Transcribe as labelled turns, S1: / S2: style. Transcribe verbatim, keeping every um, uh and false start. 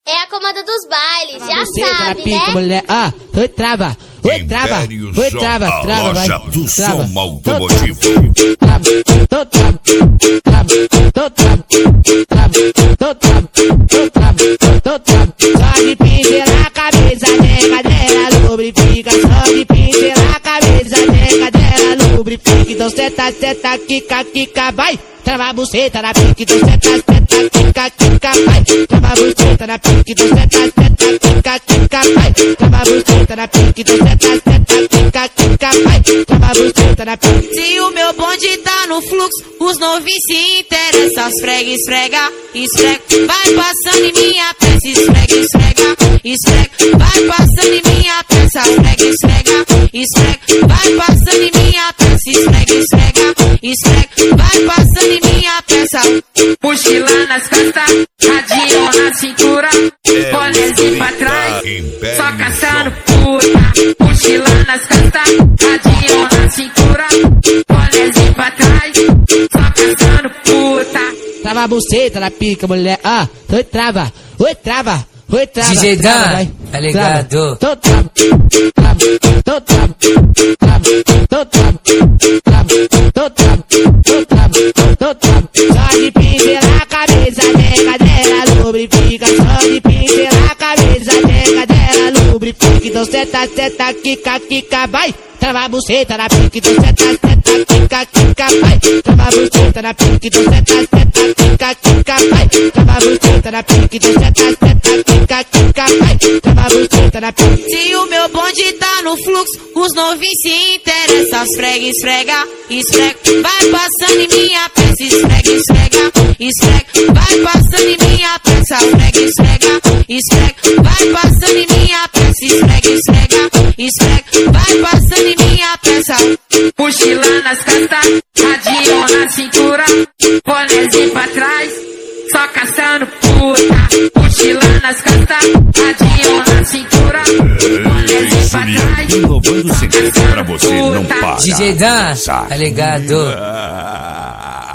S1: É a comanda dos bailes, já
S2: Você
S1: sabe,
S2: pica,
S1: né?
S2: mulher. Ah, oi, trava. Oi, trava. Oi, trava, trava, vai.
S3: Loja do
S2: Trava.
S3: som automotivo.
S2: Trava, tô trava. Trava, tô trava. Trava, tô trava. Tô trava, tô trava. Só de pincelar a cabeça, nega dela lubrifica. Só de pincelar a cabeça, nega dela lubrifica. Então senta, senta, quica, quica, vai. Trava a buceta na pique, então senta, senta, quica, quica, vai. Trava a buceta na pique, então senta, senta, quica, quica, vai. Trava a buceta na pique, então senta, senta, quica, quica, vai. Trava a buceta na pique.
S4: Se o meu bonde tá no fluxo, os novinhos se interessam. Esfrega, esfrega, esfrega. Vai passando em minha peça, esfrega, esfrega, esfrega. Vai passando em minha peça, esfrega, esfrega, esfrega. Vai passando em minha peça, esfrega, esfrega, esfrega. Vai passando em minha peça. Mochila nas costas, radinho na cintura, bonezinho pra trás, só caçando puta. Mochila nas costas, radinho na cintura, bonezinho pra trás, só caçando puta.
S2: Trava a buceta na pica, mulher. Ah, oi, trava. Oi, trava. Oi, trava.
S5: D J
S2: trava,
S5: Dan,
S2: vai.
S5: tá ligado?
S2: Tô trava. Trava, tô trava. Trava, tô trava. Trava, tô trava. Tô trava, tô trava. Só de pincelar a cabeça, nega dela lubrifica. Só de pincelar a cabeça, nega dela lubrifica. Então senta, senta, quica, quica, vai. Trava a buceta na pique, então senta, senta, quica, quica, vai. Trava a buceta na pique, então senta, senta, quica, quica, vai. Trava a buceta na pique, então senta, senta, quica, quica, vai. Trava a buceta na pique.
S4: Se o meu bonde tá no fluxo, os novinhos se interessam. Esfrega, esfrega, esfrega. Vai passando em minha peça, esfrega, esfrega, esfrega. Vai passando em minha peça, esfrega, esfrega, esfrega. Vai passando em minha peça, esfrega, esfrega, esfrega. Vai passando em minha peça. Mochila nas costas, radinho na cintura, bonezinho pra trás, só caçando puta. Mochila nas costas, radinho na cintura, bonezinho pra trás,
S3: Inovando sempre pra você não parar.
S5: D J Dan, tá ligado?
S3: Ah.